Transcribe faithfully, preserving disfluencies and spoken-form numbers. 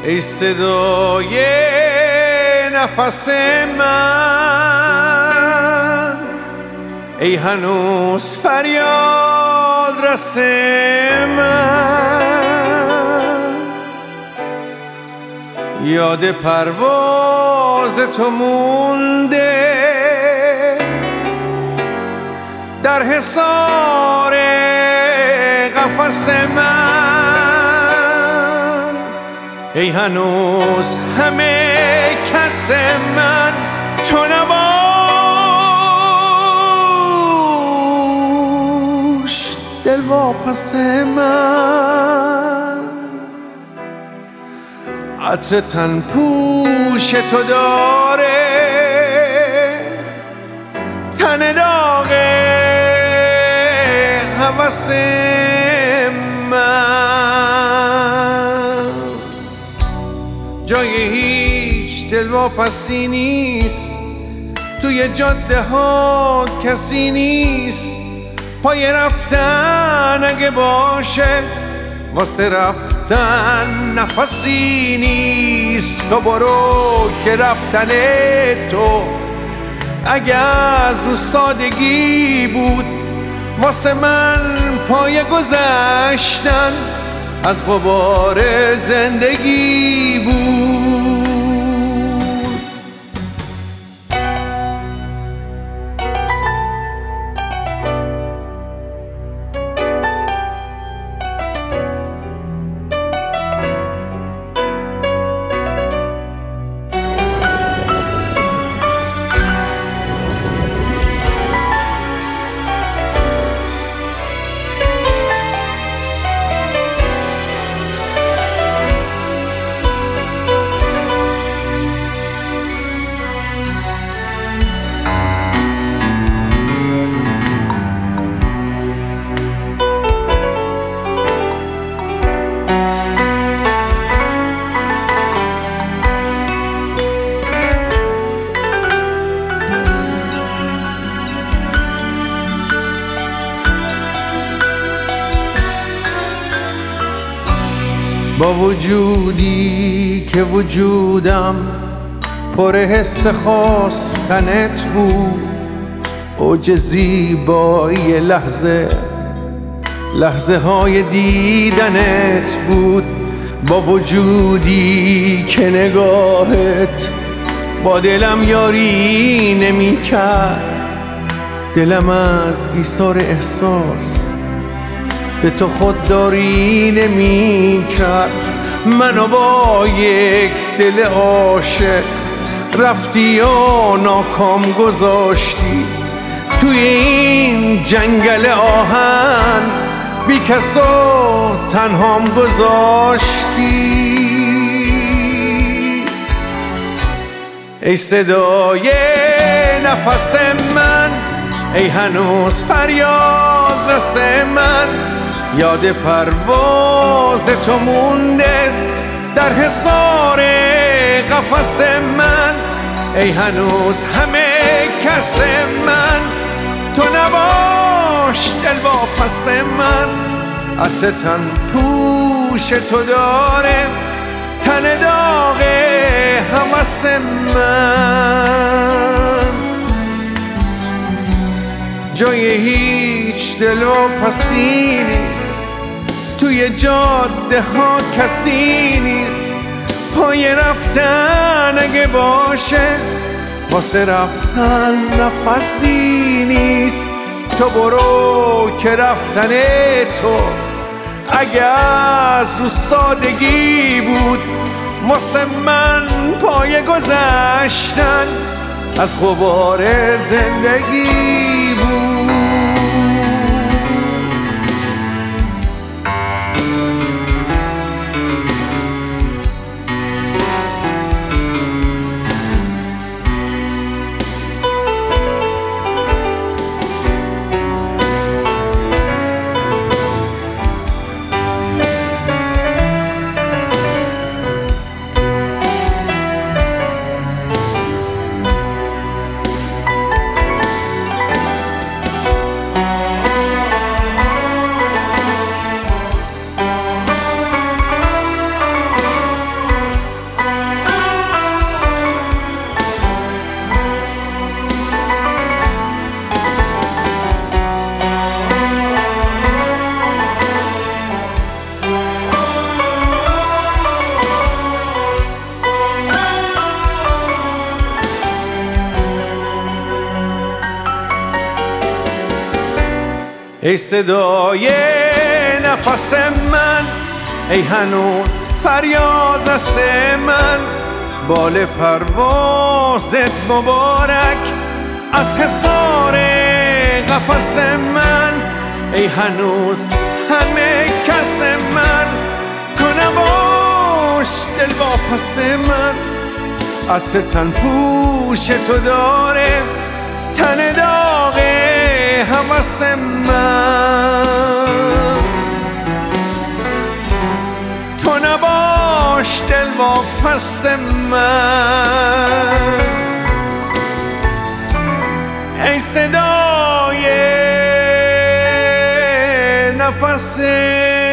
ای صدای نفس من، ای هنوز فریاد رس من، یاد پرواز تو مونده در حصار قفس من، ای هنوز همه کس من تو نباش دل واپس من. عطر تن پوش تو داره تن داغ هوس من، جای هیچ دلواپسی نیست، توی جاده ها کسی نیست، پای رفتن اگه باشه واسه رفتن نفسی نیست. تو برو که رفتن تو اگه از رو سادگی بود، واسه من پای گذشتن از غبار زندگی بود. با وجودی که وجودم پر حس خواستنت بود، اوج زیبایی لحظه لحظه های دیدنت بود. با وجودی که نگاهت با دلم یاری نمی کرد، دلم از ایثار احساس به تو خودداری نمی کرد. منو با یک دل عاشق رفتی و ناکام گذاشتی توی این جنگل آهن، بی کس و تنهام گذاشتی. ای صدای نفس من، ای هنوز فریاد رس من، یاد پرواز تو مونده در حصار قفس من، ای هنوز همه کس من تو نباش دل واپس من. عطر تن پوش تو داره تن داغ هوس من، جای هیچ دلواپسی نیست، توی جاده ها کسی نیست، پای رفتن اگه باشه واسه رفتن نفسی نیست. تو برو که رفتن تو اگه از رو سادگی بود، واسه من پای گذشتن از غبار زندگی بود. ای صدای نفس من، ای هنوز فریاد رس من، بال پروازت مبارک از حصار قفس من، ای هنوز همه کس من، تو نباش دل واپس من. عطر تن پوش تو داره تن داغ هوس من، تو نباش دل واپس من. ای صدای نفس